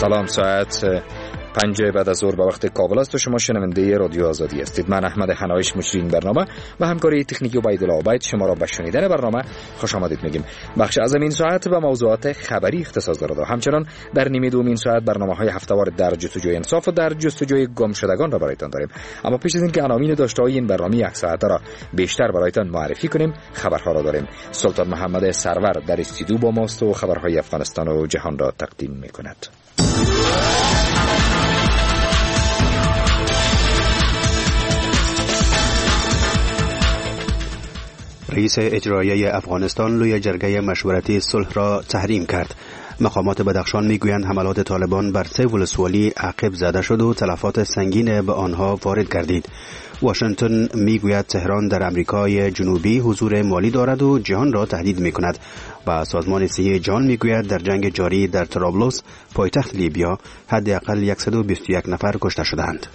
سلام، ساعت 5 بعد از ظهر به وقت کابل است و شما شنونده رادیو آزادی هستید. من احمد حنایش مجری برنامه و همکاری تکنیکی عبیدالله عبید شما را به شنیدن برنامه خوش آمدید میگیم. بخش از این ساعت به موضوعات خبری اختصاص دارد و همچنان در نیمه دوم ساعت برنامه‌های هفته‌وار در جستجوی انصاف و در جستجوی گم شدگان را برایتان داریم. اما پیش از اینکه عناوین داشته‌های این برنامه یک ساعته را بیشتر برایتان معرفی کنیم، خبرها را داریم. سلطان محمد سرور در استودیو با ماست و خبرهای افغانستان و جهان را تقدیم می‌کند. رئیس اجرایی افغانستان لوی جرگه مشورتی صلح را تحریم کرد. مقامات بدخشان میگویند حملات طالبان بر 3 ولسوالی عقب زده شد و تلفات سنگین به آنها وارد گردید. واشنگتن میگوید تهران در امریکای جنوبی حضور مالی دارد و جهان را تهدید میکند و سازمان صحی جهان میگوید در جنگ جاری در طرابلس پایتخت لیبیا حداقل 121 نفر کشته شدند.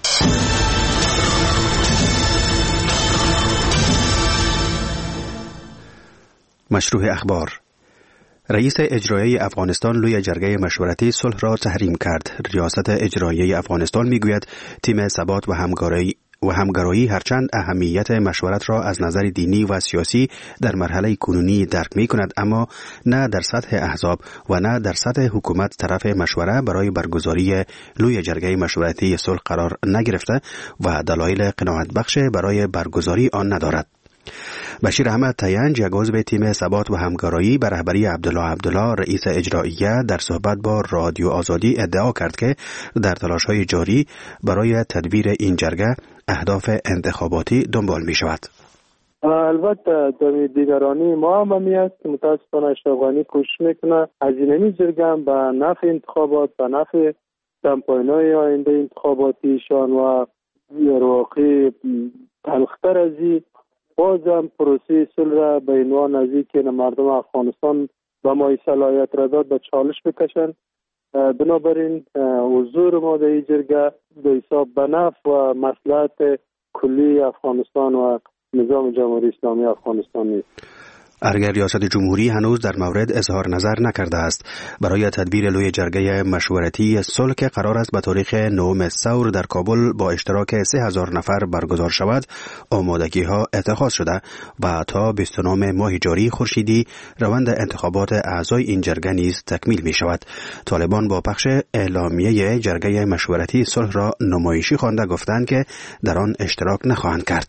مشروع اخبار. رئیس اجرایی افغانستان لوی جرگه مشورتی صلح را تحریم کرد. ریاست اجرایی افغانستان میگوید تیم ثبات و همگرایی هرچند اهمیت مشورت را از نظر دینی و سیاسی در مرحله کنونی درک می کند، اما نه در سطح احزاب و نه در سطح حکومت طرف مشوره برای برگزاری لوی جرگه مشورتی صلح قرار نگرفته و دلایل قناعت بخش برای برگزاری آن ندارد. بشیر احمد تینج، یک عضو تیم ثبات و همگرایی به رهبری عبدالله رئیس اجراییه، در صحبت با رادیو آزادی ادعا کرد که در تلاش‌های جاری برای تدبیر این جرگه اهداف انتخاباتی دنبال می شود. البته در دیگرانی ما هم هست. متاسفانه اشرف غنی کوشش میکنه از این جرگه به نفع انتخابات، به نفع کمپاین‌های آینده انتخاباتیشان و در واقع تلختر از بازم پروسه صلح را به عنوان نزدیک مردم افغانستان و ما صلاحیت را داد به چالش بکشند. بنابراین حضور ما در این جرگه به حساب به نفع و مصلحت کلی افغانستان و نظام جمهوری اسلامی افغانستان نیست. اگر ریاست جمهوری هنوز در مورد اظهار نظر نکرده است برای تدبیر لوی جرگه مشورتی صلح که قرار است به تاریخ 9 ثور در کابل با اشتراک 3000 نفر برگزار شود، آمادگی ها اتخاذ شده و تا 29 ماه جاری خورشیدی روند انتخابات اعضای این جرگه نیز تکمیل می شود. طالبان با پخش اعلامیه جرگه مشورتی صلح را نمایشی خوانده گفتند که در آن اشتراک نخواهند کرد.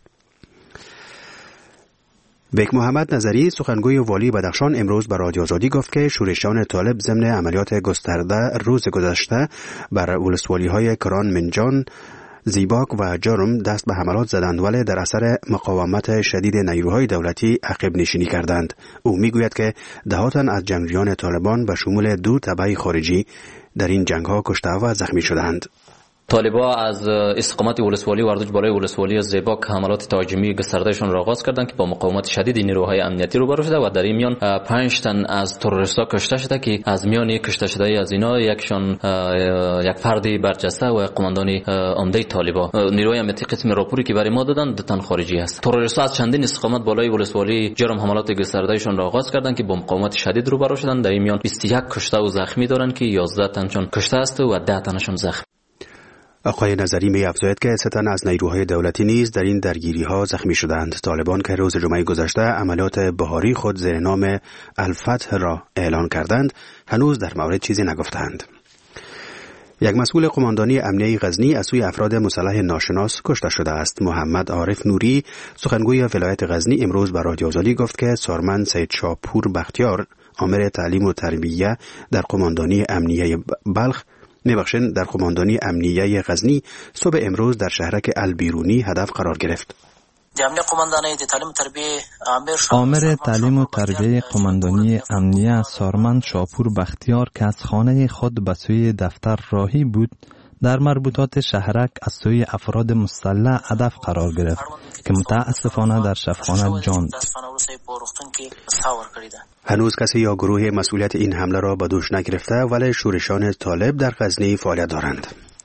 بیک محمد نظری، سخنگوی والی بدخشان، امروز به رادیو آزادی گفت که شورشیان طالب ضمن عملیات گسترده روز گذشته بر ولسوالی‌های کران، منجان، زیباک و جرم دست به حملات زدند، ولی در اثر مقاومت شدید نیروهای دولتی عقب نشینی کردند. او میگوید که دهات از جنگجویان طالبان به شمول 2 تبع خارجی در این جنگ‌ها کشته و زخمی شدند. طالبا از استقامت ولسوالی وردوج بالای ولسوالی زیباک حملات تهاجمی گستردهشان را آغاز کردند که با مقاومت شدید نیروهای امنیتی روبرو شده و در این میان 5 تن از تروریست‌ها کشته شده که از میان کشته شده از اینا یکشان یک فردی برجسته و قماندان عمده طالبا. نیروهای امنیتی قسم راپوری که برای ما دادند 2 تن خارجی است. تروریست‌ها از چندین استقامت بالای ولسوالی جرم حملات گستردهشان را آغاز کردند که با مقاومت شدید روبرو شدند. در این میان 21 کشته و زخمی دارند که 11 تنشان کشته است و 10 تنشان زخمی. آقای نظری می افزاید که 3 تن از نیروهای دولتی نیز در این درگیری ها زخمی شدند. طالبان که روز جمعه گذشته عملیات بهاری خود زیر نام الفتح را اعلان کردند، هنوز در مورد چیزی نگفتند. یک مسئول قماندانی امنیه غزنی از سوی افراد مسلح ناشناس کشته شده است. محمد عارف نوری، سخنگوی ولایت غزنی، امروز به رادیو آزادی گفت که سارمن سید شاپور بختیار، آمر تعلیم و تربیه در قماندانی امنیه بلخ در قماندانی امنیه غزنی، صبح امروز در شهرک البیرونی هدف قرار گرفت. آمر تعلیم و تربیه قماندانی امنیه سارمن شاپور بختیار که از خانه خود به سوی دفتر راهی بود، در مربوطات شهرک از سوی افراد مسلح هدف قرار گرفت که متاسفانه در شفاخانه جان داد. هنوز کسی یا گروه مسئولیت این حمله را به دوش نگرفته، ولی شورشان طالب در غزنی فعالیت دارند.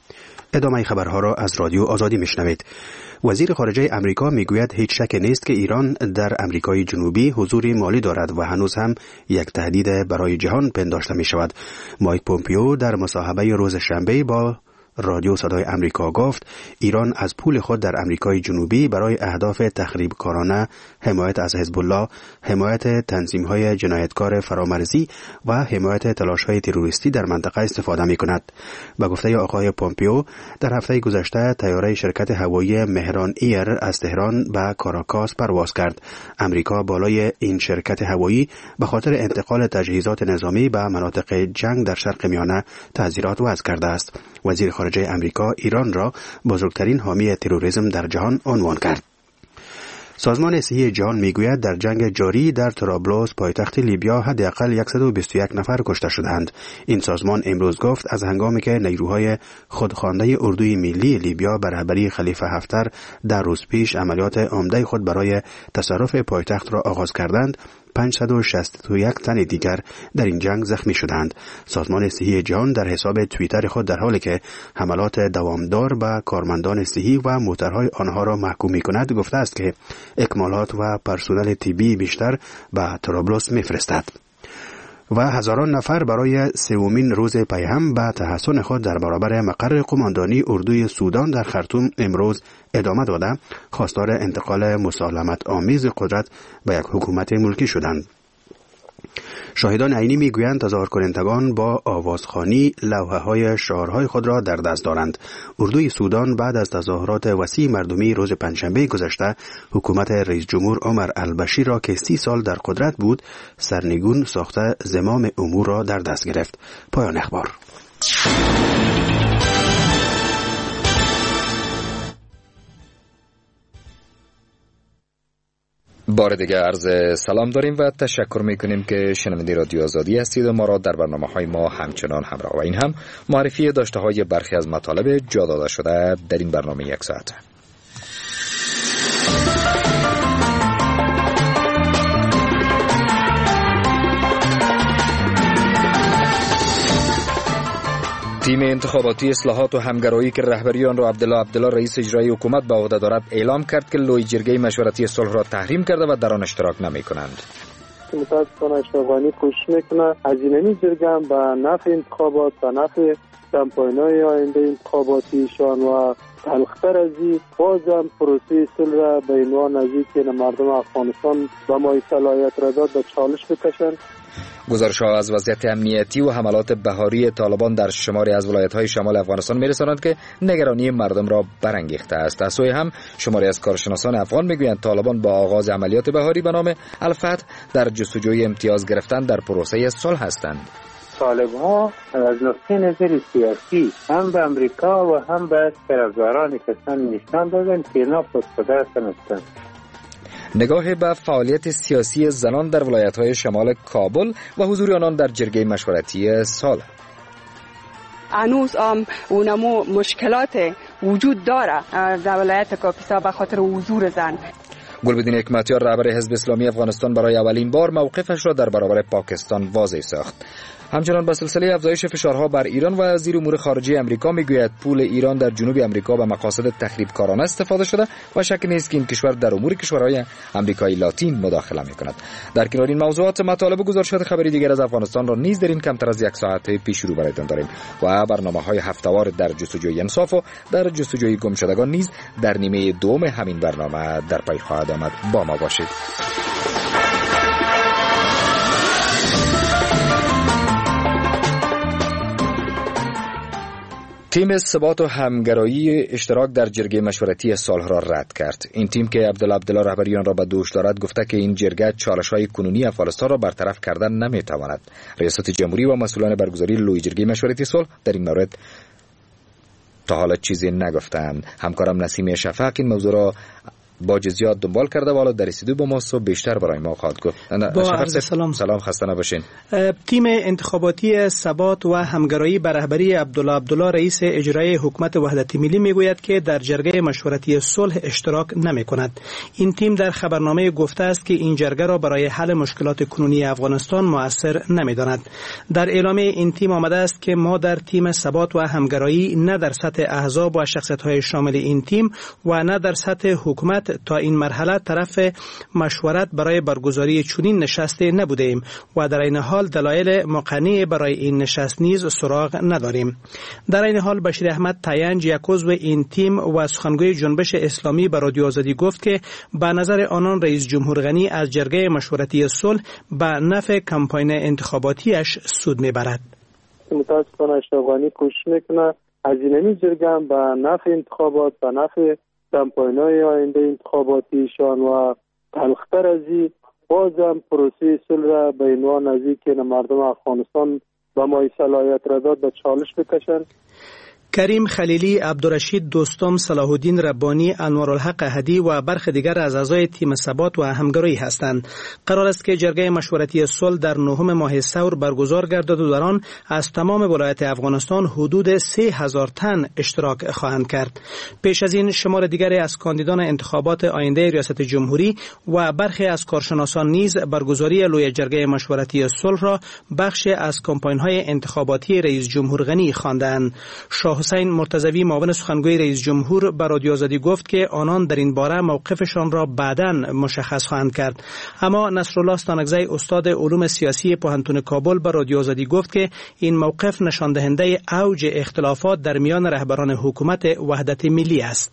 ادامه خبرها را از رادیو آزادی میشنوید. وزیر خارجه امریکا میگوید هیچ شک نیست که ایران در امریکای جنوبی حضور مالی دارد و هنوز هم یک تهدید برای جهان پنداشته می شود. مایک پومپیو در مصاحبه روز شنبه با رادیو صدای امریکا گفت ایران از پول خود در امریکای جنوبی برای اهداف تخریبکارانه، حمایت از حزب الله، حمایت تنظیم‌های جنایتکار فرامرزی و حمایت تلاش‌های تروریستی در منطقه استفاده می‌کند. به گفته آقای پومپیو، در هفته گذشته طیاره شرکت هوایی مهران ایر از تهران به کاراکاس پرواز کرد. امریکا بالای این شرکت هوایی به خاطر انتقال تجهیزات نظامی به مناطق جنگ در شرق میانه تعزیرات وضع کرده است. وزیر خارجه امریکا ایران را بزرگترین حامی تروریسم در جهان عنوان کرد. سازمان صحی جهان میگوید در جنگ جاری در طرابلس پایتخت لیبیا حداقل 121 نفر کشته شدند. این سازمان امروز گفت از هنگامی که نیروهای خودخوانده اردوی ملی لیبیا به رهبری خلیفه حفتر در روز پیش عملیات عمده خود برای تصرف پایتخت را آغاز کردند، 561 تن دیگر در این جنگ زخمی شدند. سازمان صحی جهان در حساب توییتر خود در حالی که حملات دوامدار به کارمندان صحی و موترهای آنها را محکوم می‌کند گفته است که اکمالات و پرسنل طبی بیشتر به طرابلس می‌فرستد. و هزاران نفر برای سومین روز پیهم به تحصن خود در برابر مقر قماندانی اردوی سودان در خرطوم امروز ادامه داده خواستار انتقال مسالمت آمیز قدرت به یک حکومت ملکی شدند. شاهدان عینی میگویند تظاهرکنندگان با آوازخوانی لوحه‌های شعارهای خود را در دست دارند. اردوی سودان بعد از تظاهرات وسیع مردمی روز پنجشنبه گذشته حکومت رئیس جمهور عمر البشیر را که 30 سال در قدرت بود سرنگون ساخته زمام امور را در دست گرفت. پایان اخبار. بار دیگه عرض سلام داریم و تشکر میکنیم که شنونده رادیو آزادی هستید و ما را در برنامه‌های ما همچنان همراه و این هم معرفی داشته‌های برخی از مطالب جا داده شده در این برنامه یک ساعته. تیم انتخاباتی اصلاحات و همگرایی که رهبری آن را عبدالله رئیس اجرایی حکومت به عهده دارد اعلام کرد که لوی جرگه مشورتی صلح را تحریم کرده و در آن اشتراک نمی‌کنند. متاسفانه اشرف غنی کوشش میکنه از این جرگه هم به نفع انتخابات و نفع کمپاین‌های آینده انتخاباتیشان و تلختر از این بازم پروسه صلح را به عنوان از اینکه مردم افغانستان به مای صلاحیت را داد به چالش بکشند. گزارش‌ها از وضعیت امنیتی و حملات بهاری طالبان در شماری از ولایت‌های شمال افغانستان می‌رساند که نگرانی مردم را برانگیخته است. از سوی هم شماری از کارشناسان افغان می‌گویند طالبان با آغاز عملیات بهاری به نام الفتح در جستجوی امتیاز گرفتن در پروسه صلح هستند. طالب‌ها از نقطه نظر سیاسی هم به امریکا و هم به طرفداران کسان نشان دادند که اینا پس‌قدرت هستند. نگاه به فعالیت سیاسی زنان در ولایت‌های شمال کابل و حضور آنان در جرگه مشورتی صلح. هنوز اونمو مشکلات وجود داره در ولایت کاپیسا به خاطر حضور زن. گلبدین حکمتیار رهبر حزب اسلامی افغانستان برای اولین بار موقفش را در برابر پاکستان واضح ساخت. همچنان به سلسله افزایش فشارها بر ایران و وزیر امور خارجه امریکا میگوید پول ایران در جنوب امریکا به مقاصد تخریبکارانه استفاده شده و شک نیست که این کشور در امور کشورهای امریکای لاتین مداخله میکند. در کنار این موضوعات مطالب و گزارشات خبری دیگر از افغانستان را نیز در این کمتر از یک ساعت پیش رو برایتان داریم و برنامه‌های هفته‌وار در جستجوی انصاف و در جستجوی گمشدگان نیز در نیمه دوم همین برنامه در پی خواهد آمد. با ما باشید. تیم ثبات و همگرایی اشتراک در جرگه مشورتی صلح را رد کرد. این تیم که عبدالله رهبری آن را به دوش دارد گفته که این جرگه چالش‌های کنونی افغانستان را برطرف کردن نمی‌تواند. ریاست جمهوری و مسئولان برگزاری لوی جرگه مشورتی صلح در این مورد تا حالا چیزی نگفتند. همکارم نسیم شفق این موضوع را باج زیاد دنبال کرده و حالا در استودیو با ما صبح بیشتر برای ما خواهد گفت. سلام خسته نباشین. تیم انتخاباتی ثبات و همگرایی به رهبری عبدالله رئیس اجرایی حکومت وحدت ملی میگوید که در جرگه مشورتی صلح اشتراک نمی‌کند. این تیم در خبرنامه گفته است که این جرگه را برای حل مشکلات کنونی افغانستان مؤثر نمی‌داند. در اعلامیه این تیم آمده است که ما در تیم ثبات و همگرایی نه در سطح احزاب و شخصیت‌های شامل این تیم و نه در سطح حکومت تا این مرحله طرف مشورت برای برگزاری چنین نشستی نبودیم و در این حال دلایل مقنعی برای این نشست نیز سراغ نداریم. در این حال بشیر احمد تاینج یک عضو این تیم و سخنگوی جنبش اسلامی به رادیو آزادی گفت که به نظر آنان رئیس جمهور غنی از جرگه مشورتی صلح به نفع کمپاین انتخاباتیش سود میبرد. متاسفانه اشرف غنی کوشش میکنه از این جرگه به نفع انتخابات، به نفع کمپاین‌های آینده انتخاباتیشان و تلختر از این بازم پروسه صلح را به عنوان از که مردم افغانستان به ما صلاحیت را داد به چالش بکشند. کریم خلیلی، عبدالرشید دوستم، صلاح الدین ربانی، انوارالحق احدی و برخی دیگر از اعضای تیم ثبات و همگرایی هستند. قرار است که جرگه مشورتی صلح در 9 ماه ثور برگزار گردد و در آن از تمام ولایات افغانستان حدود 3000 تن اشتراک خواهند کرد. پیش از این شمار دیگری از کاندیدان انتخابات آینده ریاست جمهوری و برخی از کارشناسان نیز برگزاری لوی جرگه مشورتی صلح را بخشی از کمپاین‌های انتخاباتی رئیس جمهور غنی خواندند. حسین مرتضوی معاون سخنگوی رئیس جمهور به رادیو آزادی گفت که آنان در این باره موقفشان را بعداً مشخص خواهند کرد. اما نصرالله استانکزی استاد علوم سیاسی پوهنتون کابل به رادیو آزادی گفت که این موقف نشان دهنده اوج اختلافات در میان رهبران حکومت وحدت ملی است.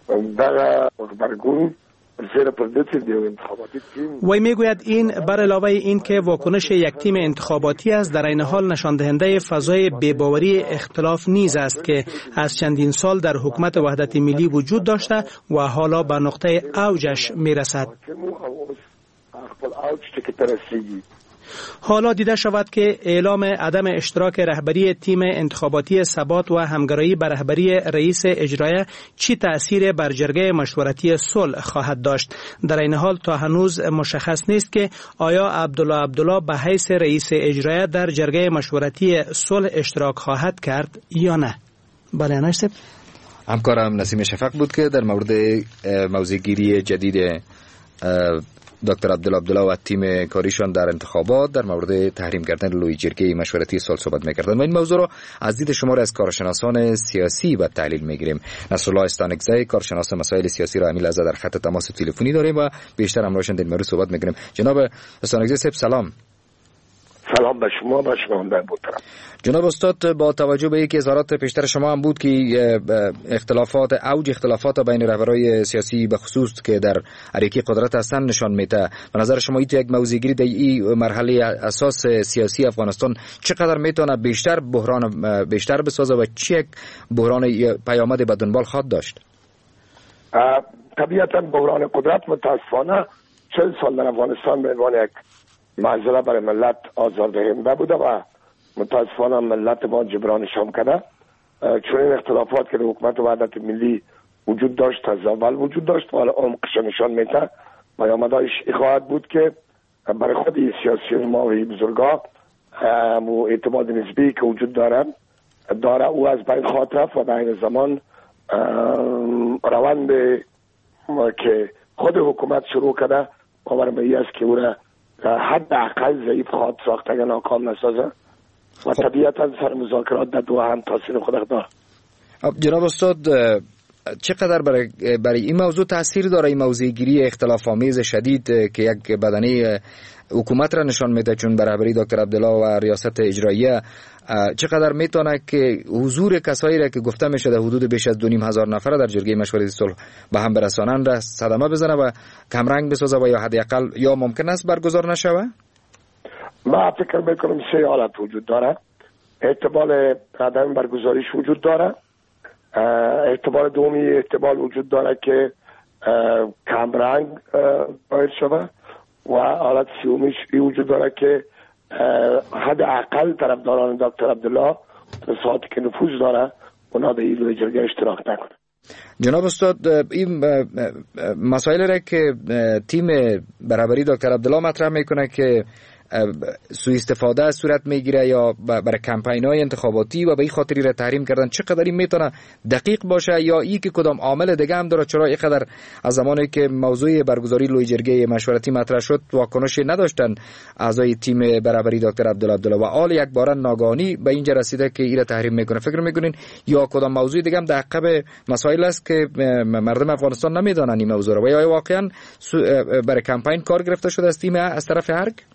وی میگوید این بر علاوه این که واکنش یک تیم انتخاباتی است در این حال نشان دهنده فضای بی‌باوری اختلاف نیز است که از چندین سال در حکومت وحدت ملی وجود داشته و حالا به نقطه اوجش میرسد. حالا دیده شود که اعلام عدم اشتراک رهبری تیم انتخاباتی ثبات و همگرایی بر رهبری رئیس اجرایی چی تأثیر بر جرگه مشورتی صلح خواهد داشت. در این حال تا هنوز مشخص نیست که آیا عبدالله به حیث رئیس اجرایی در جرگه مشورتی صلح اشتراک خواهد کرد یا نه. بله نشب همکارم نسیم شفق بود که در مورد موضوعگیری جدید دکتر عبدالله و تیم کاریشان در انتخابات در مورد تحریم کردن لوی جرگه مشورتی صلح صحبت می‌کردند و این موضوع را از دید شمار از کارشناسان سیاسی به تحلیل می‌گیریم. نصرالله استانکزی کارشناس مسائل سیاسی را امیل در خط تماس تلفنی داریم و بیشتر همراهشان در این موضوع صحبت می‌کنیم. جناب استانکزی صاحب سلام. سلام به شما در محترم. جناب استاد، با توجه به اینکه اظهارات پیشتر شما هم بود که اوج اختلافات بین رهبران سیاسی به خصوص که در اریکی قدرت هستند نشان میده، به نظر شما این یک موضوعگیری در این مرحله اساس سیاسی افغانستان چقدر میتونه بیشتر بسازه و چه یک بحران پیامد به دنبال خواهد داشت؟ طبیعتا بحران قدرت متاسفانه 40 سال در افغانستان به عنوان یک معضله برای ملت آزاردهنده بوده و متاسفانه ملت ما جبرانش هم کرده. چون این اختلافات که در حکومت وحدت ملی وجود داشت از اول وجود داشت و حالا عمقش نشان میده پیامدش خواهد بود که برای خود سیاسی ما و بزرگا و اعتماد نسبی که وجود داره او از بین خواهد رفت و در این زمان روند که خود حکومت شروع کرده باورم به این است که او را حداقل ضعیف خواهد ساخت اگر ناکام نسازه و طبیعتا سر مذاکرات در دوحه هم تاثیر خود داره. جناب استاد، چقدر برای این موضوع تاثیر داره این موضوعگیری اختلاف آمیز شدید که یک بدنه حکومت را نشان میده چون به رهبری دکتر عبدالله و ریاست اجراییه، چقدر میتونه که حضور کسایی را که گفته میشه حدود بیش از 2500 نفر در جرگه مشورتی صلح به هم برسانند را صدمه بزنه و کمرنگ بسازه و یا حداقل یا ممکن است برگزار نشوه؟ ما فکر میکنم 3 حالت وجود داره. احتمال عدم برگزاریش وجود داره، احتمال دومی احتمال وجود داره که کمرنگ باید شوه و حالت سومیش وجود داره که حداقل طرفداران دکتر عبدالله به ساعتی که نفوذ داره اونا به این جرگه اشتراک نکنه. جناب استاد، این مسائل را که تیم برابری دکتر عبدالله مطرح میکنه که سوء استفاده صورت میگیره یا برای کمپین‌های انتخاباتی و به این خاطری را تحریم کردن، چقدر این میتونه دقیق باشه یا ای که کدام عامل دیگه هم داره؟ چرا اینقدر از زمانی که موضوع برگزاری لوی جرگه مشورتی مطرح شد واکنشی نداشتن اعضای تیم برابری دکتر عبدالله و آل یک بار ناگهانی به اینجا رسیده که این را تحریم میکنه؟ فکر میکنین یا کدام موضوع دیگه هم در عقب مسائل است که مردم افغانستان نمیدونن این موضوع رو، و یا واقعا برای کمپین کار گرفته شده است تیم از طرف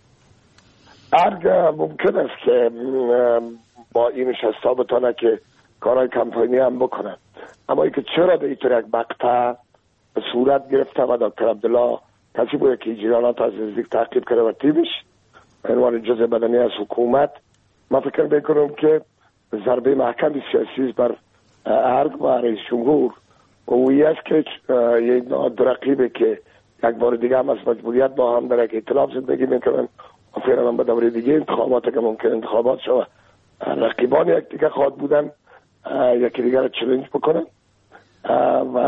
ارگ ممکن است که با این نشستا بتانه که کارهای کمپینی هم بکنن، اما ای که چرا به اینطور یک مقطع صورت گرفته و دکتر عبدالله کسی بوده که جریانات از نزدیک تعقیب کرده و تیمش به عنوان جزء بدنی از حکومت، من فکر میکنم که ضربه محکم سیاسی بر ارگ و رئیس جمهور اویی است که یک دو رقیبه که یک بار دیگه هم از مجبوریت با هم در یک ائتلاف زندگی میکنن و فعلا به دوره دیگه انتخابات که ممکن انتخابات شود رقیبان یک دیگه خواهد بودن یکی دیگر رو چلنج بکنن و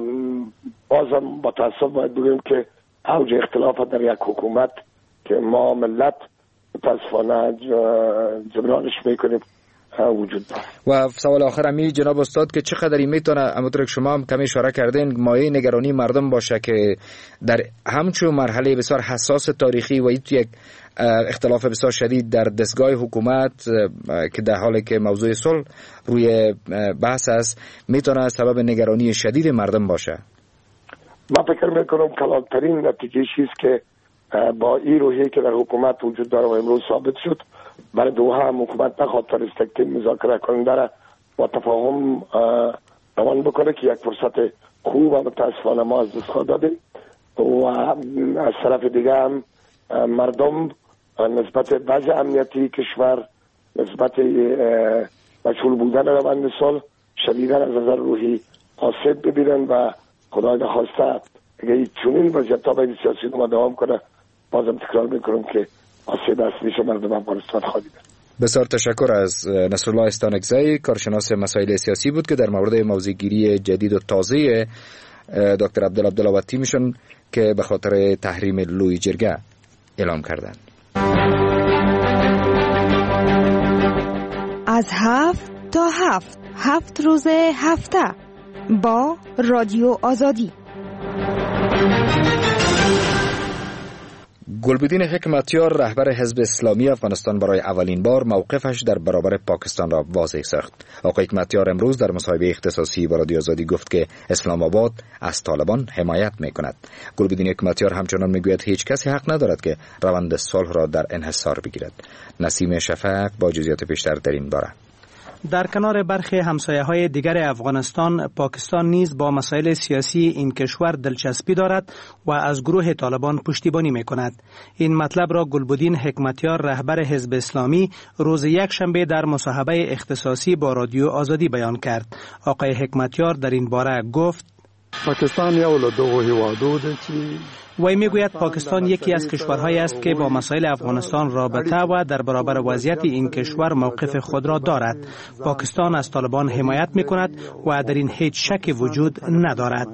بازم با تاسف باید بگیم که اوج اختلافات در یک حکومت که ما ملت متاسفانه جبرانش میکنیم وجود داره. و سوال آخر امی جناب استاد که چقدر این میتونه همونطور که شما هم کمی اشاره کردین مایه نگرانی مردم باشه که در همچون مرحله بسیار حساس تاریخی و این یک اختلاف بسیار شدید در دستگاه حکومت که در حالی که موضوع صلح روی بحث است میتونه سبب نگرانی شدید مردم باشه؟ من فکر میکنم کلانترین نتیجه چیست که با این روحیه که در حکومت وجود داره و امروز ثابت شد، برای دوها هم حکومت نخواد ترستکتیم مذاکره کننده را با تفاهم روان بکنه که یک فرصت خوب و متاسفانه ما از دست خود دادیم و از طرف دیگه هم مردم نسبت وضع امنیتی کشور، نسبت مشغول بودن روند صلح شدیداً از نظر روحی آسیب ببینن و خدای نخواسته اگه چنین وضعیت‌ها بین سیاسی ما دوام کنه بازم تکرار میکنم که آسیب اصلیش مردم افغانستان خواهد بود. بسیار تشکر از نصرالله استانکزی، کارشناس مسائل سیاسی بود که در مورد موضوعگیری جدید و تازه دکتر عبدالله و تیمشون که به خاطر تحریم لوی جرگه اعلام کردند. از 7 تا 7 روز هفته با رادیو آزادی. گلبدین حکمتیار رهبر حزب اسلامی افغانستان برای اولین بار موقفش در برابر پاکستان را واضح ساخت. آقای حکمتیار امروز در مصاحبه اختصاصی با رادیو آزادی گفت که اسلام آباد از طالبان حمایت می‌کند. گلبدین حکمتیار همچنان میگوید هیچ کسی حق ندارد که روند صلح را در انحصار بگیرد. نسیم شفق با جزئیات بیشتر در این باره. در کنار برخی همسایه‌های دیگر افغانستان، پاکستان نیز با مسائل سیاسی این کشور دلچسپی دارد و از گروه طالبان پشتیبانی می‌کند. این مطلب را گلبدین حکمتیار رهبر حزب اسلامی روز یکشنبه در مصاحبه اختصاصی با رادیو آزادی بیان کرد. آقای حکمتیار در این باره گفت: پاکستان یو له دغو هیوادو ده چې وی میگوید پاکستان یکی از کشورهایی است که با مسائل افغانستان رابطه و در برابر وضعیت این کشور موقف خود را دارد. پاکستان از طالبان حمایت میکند و در این هیچ شک وجود ندارد.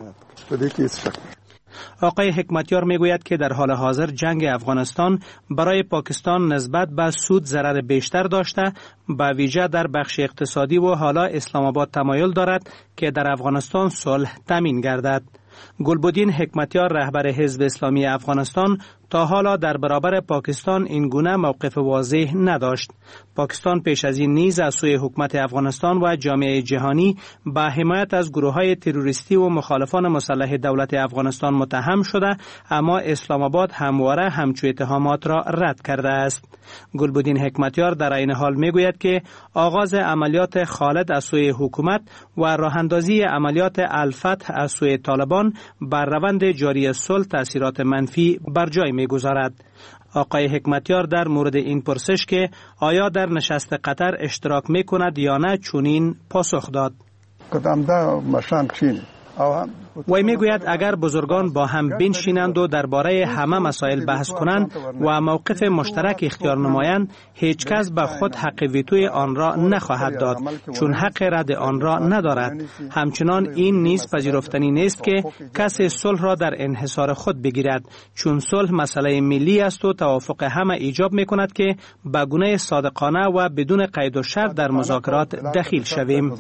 آقای حکمتیار میگوید که در حال حاضر جنگ افغانستان برای پاکستان نسبت به سود ضرر بیشتر داشته، به ویژه در بخش اقتصادی، و حالا اسلام آباد تمایل دارد که در افغانستان صلح تامین گردد. گلبدین حکمتیار رهبر حزب اسلامی افغانستان تا حالا در برابر پاکستان این گونه موقف واضح نداشت. پاکستان پیش از این نیز از سوی حکومت افغانستان و جامعه جهانی به حمایت از گروه‌های تروریستی و مخالفان مسلح دولت افغانستان متهم شده، اما اسلام آباد همواره همچو اتهامات را رد کرده است. گلبدین حکمتیار در این حال میگوید که آغاز عملیات خالد از سوی حکومت و راهاندازی عملیات الفتح از سوی طالبان بر روند جاری صلح تأثیرات منفی بر جای میگذارد. آقای حکمتیار در مورد این پرسش که آیا در نشست قطر اشتراک میکند یا نه چنین پاسخ داد: قدم دا مشان چین وی میگوید اگر بزرگان با هم بنشینند و درباره همه مسائل بحث کنند و موقف مشترک اختیار نمایند، هیچ کس به خود حق ویتوی آن را نخواهد داد، چون حق رد آن را ندارد. همچنان این نیز پذیرفتنی نیست که کسی صلح را در انحصار خود بگیرد، چون صلح مسئله ملی است و توافق همه ایجاب میکند که به گونه صادقانه و بدون قید و شرط در مذاکرات دخیل شویم.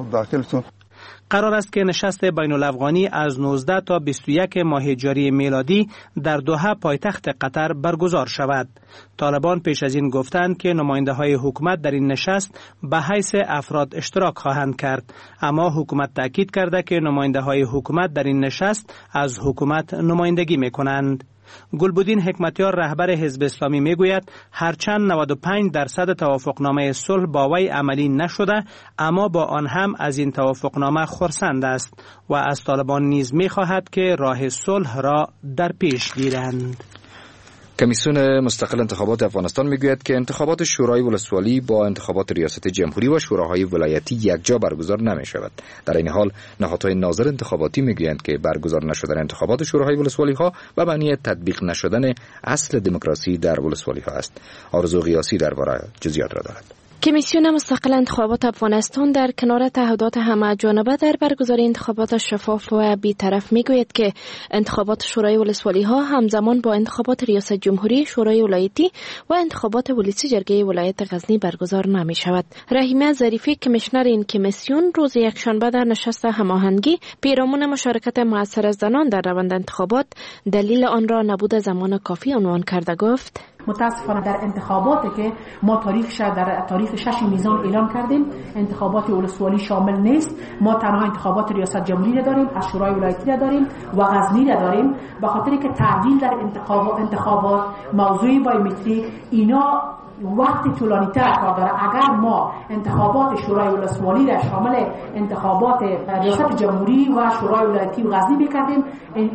قرار است که نشست بین الافغانی از 19 تا 21 ماه جاری میلادی در دوحه پایتخت قطر برگزار شود. طالبان پیش از این گفتند که نماینده های حکومت در این نشست به حیث افراد اشتراک خواهند کرد، اما حکومت تاکید کرده که نماینده های حکومت در این نشست از حکومت نمایندگی می کنند. گلبدین حکمتیار رهبر حزب اسلامی میگوید هرچند 95% توافقنامه صلح با وی عملی نشده، اما با آن هم از این توافقنامه خرسند است و از طالبان نیز میخواهد که راه صلح را در پیش گیرند. کمیسیون مستقل انتخابات افغانستان میگوید که انتخابات شورای ولسوالی با انتخابات ریاست جمهوری و شوراهای ولایتی یکجا برگزار نمی شود. در این حال نهادهای ناظر انتخاباتی میگویند که برگزار نشدن انتخابات شوراهای ولسوالی ها به معنی تطبیق نشدن اصل دموکراسی در ولسوالی ها است. آرزو قیاسی درباره جزئیات را دارد. کمیسیون مستقل انتخابات افغانستان در کنار تعهدات همه جانبه در برگزاری انتخابات شفاف و بی‌طرف میگوید که انتخابات شورای ولسوالی ها همزمان با انتخابات ریاست جمهوری، شورای ولایتی و انتخابات ولسی جرگه ولایت غزنی برگزار نمی شود. رحیمه ظریفی کمیشنر این کمیسیون روز یکشنبه در نشست هماهنگی پیرامون مشارکت مؤثر از زنان در روند انتخابات دلیل آن را نبود زمان کافی عنوان کرده گفت: متاسفانه در انتخاباتی که ما در تاریخ 6 میزان اعلام کردیم انتخابات ولسوالی شامل نیست. ما تنها انتخابات ریاست جمهوری را داریم، از شورای ولایتی را داریم و غزنی را داریم. به خاطر که تعدیل در انتخابات موضوعی بایومتریک اینا وقت طولانی تر کار داره. اگر ما انتخابات شورای ولسوالی را شامل انتخابات ریاست جمهوری و شورای ولایتی و غزنی بکردیم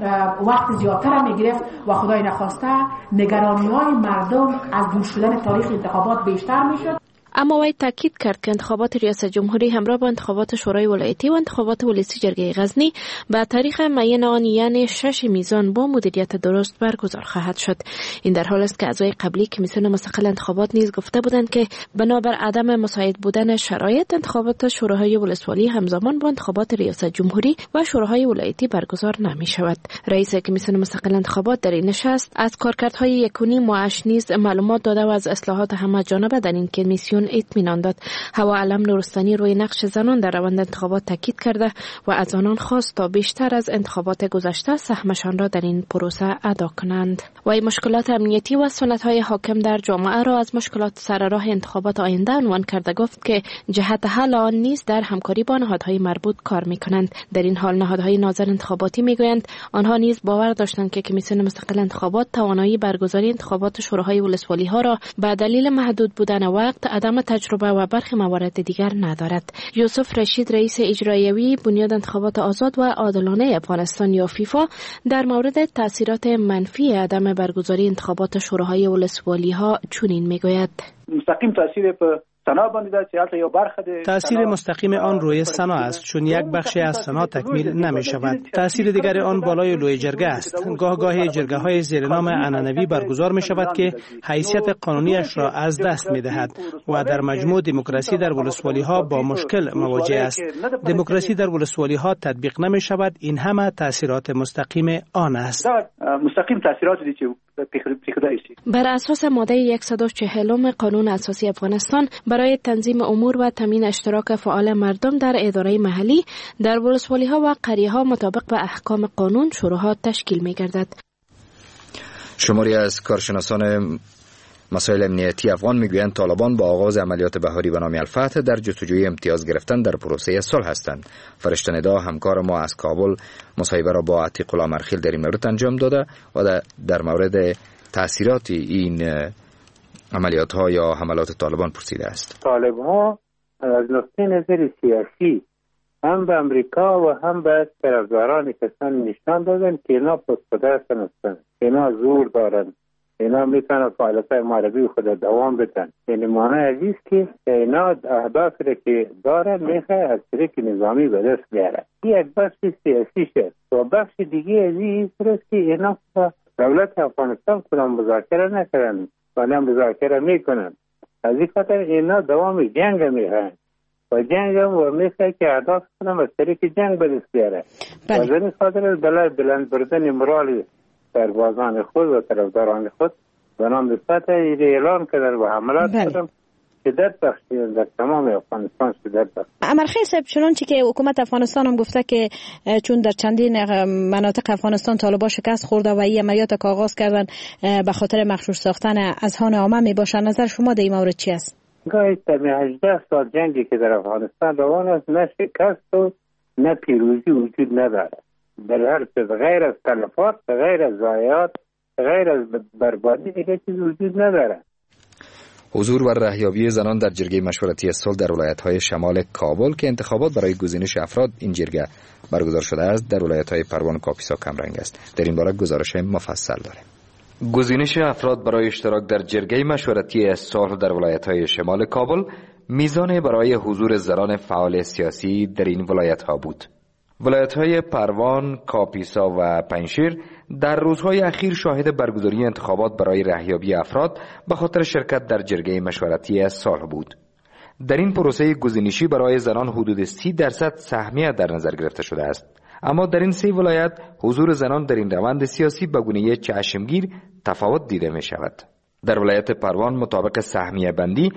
وقت زیادتر میگرفت و خدای نخواسته نگرانی‌های مردم از دور شدن تاریخ انتخابات بیشتر میشد. اما وی تاکید کرد که انتخابات ریاست جمهوری همراه با انتخابات شورای ولایتی و انتخابات ولسی جرگه غزنی به تاریخ معین آن یعنی 6 میزان با مدیریت درست برگزار خواهد شد. این در حال است که اعضای قبلی کمیسیون مستقل انتخابات نیز گفته بودند که بنابر عدم مساعد بودن شرایط انتخابات شوراهای ولسوالی همزمان با انتخابات ریاست جمهوری و شوراهای ولایتی برگزار نمی شود. رئیس کمیسیون مستقل انتخابات در این نشست از کارکردهای یکونی معاش نیز معلومات داده و از اصلاحات همه جانبه در این کمیسیون اطمینان داد. هوا علم نورستانی روی نقش زنان در روند انتخابات تاکید کرده و از آنان خواست تا بیشتر از انتخابات گذشته سهمشان را در این پروسه ادا کنند. و مشکلات امنیتی و سنت‌های حاکم در جامعه را از مشکلات سر راه انتخابات آینده عنوان کرده گفت که جهت حل آن نیز در همکاری با نهادهای مربوط کار می‌کنند. در این حال نهادهای ناظر انتخاباتی می‌گویند آنها نیز باور داشتند که کمیسیون مستقل انتخابات توانایی برگزاری انتخابات شوراهای ولسوالی ها را به دلیل محدود بودن وقت، عدم تجربه و برخی موارد دیگر ندارد. یوسف رشید رئیس اجرایوی بنیاد انتخابات آزاد و عادلانه افغانستان یا فیفا در مورد تاثیرات منفی عدم برگزاری انتخابات شوراهای ولسوالی ها چنین میگوید: مستقیم تاثیر په سنا باندې دا چې حتی یو برخه د تاثیر مستقیم آن روی سنا است، چون یک بخشی از سنا تکمیل نمی شود. تاثیر دیگر آن بالای لوی جرگه است. گاه جرگه های زیر نام عنعنوی برگزار می شود که حیثیت قانونیش را از دست می دهد و در مجموع دموکراسی در ولسوالی ها با مشکل مواجه است. دموکراسی در ولسوالی ها تطبیق نمی شود. این همه تاثیرات مستقیم آن است. مستقیم تاثیرات دی چې بر اساس ماده 140 قانون اساسی افغانستان برای تنظیم امور و تامین اشتراک فعال مردم در اداره محلی در ولسوالی ها و قریه ها مطابق به احکام قانون شوراها تشکیل می گردد. شماری از کارشناسان مسائل امنیتی افغان میگویند طالبان با آغاز عملیات بهاری به نام الفتح در جستجوی امتیاز گرفتن در پروسه صلح هستند. فرشته ندا همکار ما از کابل مصاحبه را با عتیق الله مرخیل در این مورد انجام داده و در مورد تاثیرات این عملیات ها یا حملات طالبان پرسیده است. طالب ها از نقطه نظر سیاسی هم به امریکا و هم به طرفداران کسان نشان دادن که اینا پسپده هستند، اینا زور دارند اینا میتونن فعالیت‌های معرضی خود دوام بدن. یعنی معنی عزیز که اینا اهدافی که دارن میخواه از طریق نظامی به دست بیاره. یک بخش سیاسی شد و بخش دیگه عزیز است که اینا دولت افغانستان کدام مذاکره نکردن ولی هم مذاکره میکنن. از این خاطر اینا دوام جنگ میخوان و جنگ هم میخواه که اهداف کنم از طریق جنگ به دست بیاره. و از این خاطر بلند بردن مورال سربازان خود و طرفداران خود به نام دستات اعلان کردن و حملات کردن شدت بخشی در تمام افغانستان شدت بخشی. امرخیل صاحب چنانچه که حکومت افغانستان هم گفته که چون در چندین مناطق افغانستان طالبان شکست خورده و این عملیات که آغاز کردن به خاطر مخشوش ساختن اذهان عامه می باشه، نظر شما در این مورد چی است؟ گاهی تمی 18 سال جنگی که در افغانستان روان است نه شکست و نه پیروزی وجود نداره. در هر چیز غیر از تلفات، غیر از ضایعات، غیر از بربادی دیگه چیز وجود نداره. حضور و رهیابی زنان در جرگه مشورتی صلح در ولایت‌های شمال کابل که انتخابات برای گزینش افراد این جرگه برگزار شده است در ولایت‌های پروان و کاپیسا کمرنگ است. در این باره گزارش مفصل داریم. گزینش افراد برای اشتراک در جرگه مشورتی صلح در ولایت‌های شمال کابل میزان برای حضور زنان فعال سیاسی در این ولایت‌ها بود. ولایت‌های پروان، کاپیسا و پنجشیر در روزهای اخیر شاهد برگزاری انتخابات برای رهیابی افراد به خاطر شرکت در جرگه مشورتی صلح بود. در این پروسه گزینشی برای زنان حدود 30% سهمیه در نظر گرفته شده است. اما در این 3 ولایت حضور زنان در این روند سیاسی به گونه چشمگیر تفاوت دیده می شود. در ولایت پروان مطابق سهمیه بندی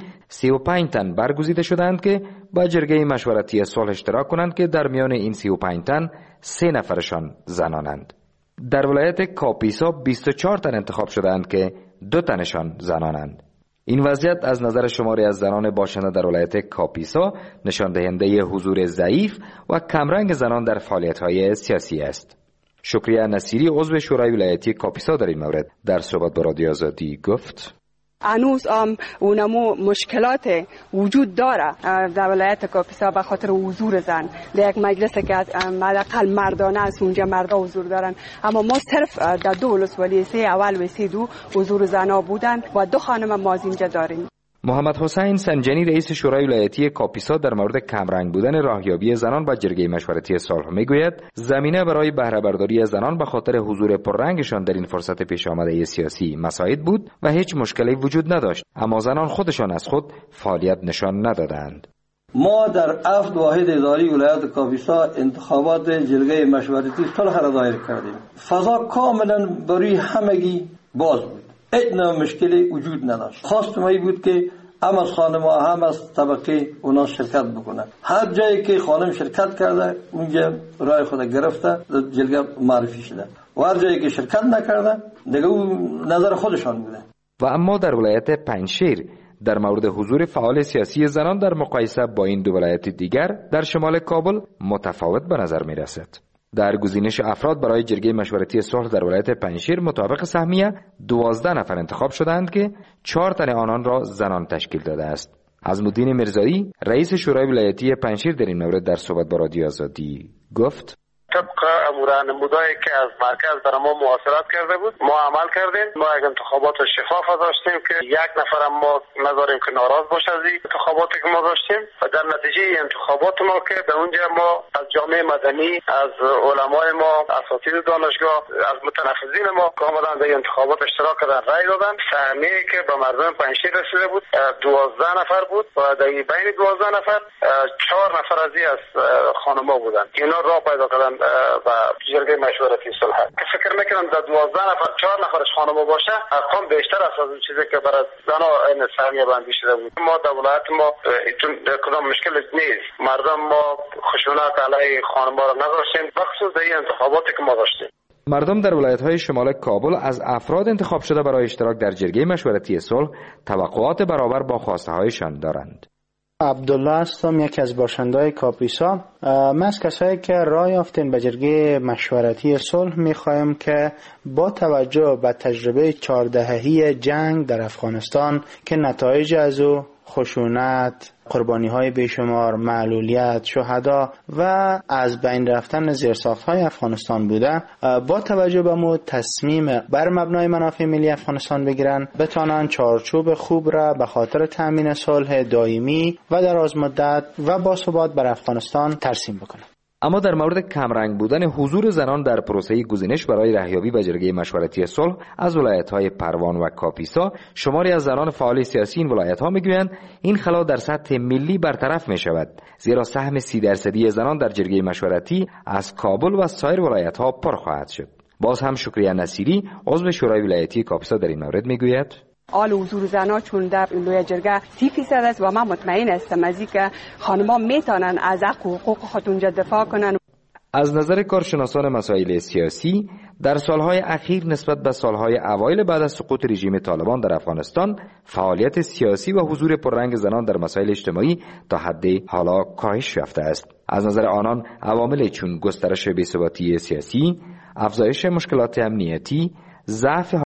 35 تن برگزیده شدند که با جرگه مشورتی صلح اشتراک کنند که در میان این 35 تن 3 نفرشان زنانند. در ولایت کاپیسا 24 تن انتخاب شدند که 2 تنشان زنانند. این وضعیت از نظر شماری از زنان باشنده در ولایت کاپیسا نشان دهنده حضور ضعیف و کمرنگ زنان در فعالیت‌های سیاسی است. شکریه نصیری عضو شورای ولایتی کاپیسا در این مورد در صحبت با رادیو آزادی گفت: هنوز اونمو مشکلات وجود داره در ولایت کاپیسا به خاطر حضور زن در یک مجلس که حداقل مردانه است، اونجا مردا حضور دارن، اما ما صرف در 2 ولسوالی 3 اول و 3 دو حضور زنا بودن و 2 خانم ما اینجا داریم. محمد حسین سنجنی رئیس شورای ولایتی کاپیسا در مورد کمرنگ بودن راهیابی زنان با جرگه مشورتی صلح میگوید زمینه برای بهره برداری زنان به خاطر حضور پررنگشان در این فرصت پیش آمده سیاسی مساعد بود و هیچ مشکلی وجود نداشت، اما زنان خودشان از خود فعالیت نشان ندادند. ما در 7 واحد اداری ولایت کاپیسا انتخابات جرگه مشورتی صلح را دایر کردیم. فضا کاملا برای همگی باز بود. هیچ مشکلی وجود نداشت. خواستم این بود که هم از خانم ها هم از طبقه اونا شرکت بکنن. هر جایی که خانم شرکت کرده اونجا رای خود گرفته جلگه معرفی شده و هر جایی که شرکت نکرده دیگه نظر خودشان بوده. و اما در ولایت پنجشیر در مورد حضور فعال سیاسی زنان در مقایسه با این 2 ولایت دیگر در شمال کابل متفاوت به نظر می رسد. در گزینش افراد برای جرگه مشورتی صلح در ولایت پنجشیر مطابق سهمیه 12 نفر انتخاب شدند که 4 تن آنان را زنان تشکیل داده است. عظمالدین مرزایی رئیس شورای ولایتی پنجشیر در این مورد در صحبت با رادیو آزادی گفت: طبق امور نمودایی که از مرکز بر ما مواصلت کرده بود ما عمل کردیم. ما یک انتخابات شفاف داشتیم که 1 نفر ما نداریم که ناراض باشه از انتخاباتی که ما داشتیم و در نتیجه انتخابات ما که در اونجا ما از جامعه مدنی، از علمای ما، اساتید دانشگاه، از متنفذین ما که آمدن در انتخابات اشتراک کردن رای دادن، سهمیه‌ای که به مردم پنجشیر رسیده بود 12 نفر بود و در بین 12 نفر 4 نفر از خانم‌ها بودن. اینا راه پیدا کردن و جرگه مشورتی صلح. فکر میکنم در 12 نفر 4 نفرش خانم باشه ارقام بیشتر است از اون چیزی که برای زنها این سهمیه بندی شده بود. ما در ولایت ما کدام مشکل نیست. مردم ما خشونت علیه خانم‌ها را نداشتیم، بخصوص در این انتخاباتی که ما داشتیم. مردم در ولایت‌های شمال کابل از افراد انتخاب شده برای اشتراک در جرگه مشورتی صلح توقعات برابر با خواسته‌هایشان دارند. عبدالله هستم، یکی از باشنده‌های کاپیسا. ما از کسایی که راه یافتیم به جرگه مشورتی صلح می‌خوایم که با توجه به تجربه 4 دهه‌ای جنگ در افغانستان که نتایج از او خشونت، قربانی‌های بیشمار، معلولیت، شهدا و از بین رفتن زیرساخت‌های افغانستان بوده، با توجه به مو تصمیم بر مبنای منافع ملی افغانستان بگیرن، بتانن چارچوب خوب را به خاطر تامین صلح دائمی و درازمدت و باثبات بر افغانستان ترسیم بکنن. اما در مورد کمرنگ بودن حضور زنان در پروسه گزینش برای رهیابی به جرگه مشورتی صلح از ولایت‌های پروان و کاپیسا، شماری از زنان فعال سیاسی این ولایت‌ها میگویند این خلا در سطح ملی برطرف می‌شود، زیرا سهم 30% زنان در جرگه مشورتی از کابل و سایر ولایت‌ها پر خواهد شد. باز هم شکریه نصیری عضو شورای ولایتی کاپیسا در این مورد میگوید آل حضور زنها چون در لوی جرگه 30% است و من مطمئن هستم از اینکه خانم‌ها میتونن از حق و حقوق خودشون دفاع کنن. از نظر کارشناسان مسائل سیاسی، در سالهای اخیر نسبت به سالهای اوایل بعد از سقوط رژیم طالبان در افغانستان، فعالیت سیاسی و حضور پررنگ زنان در مسائل اجتماعی تا حد حالا کاهش یافته است. از نظر آنان عوامل چون گسترش بی‌ثباتی سیاسی، افزایش مشکلات امنیتی، ضعف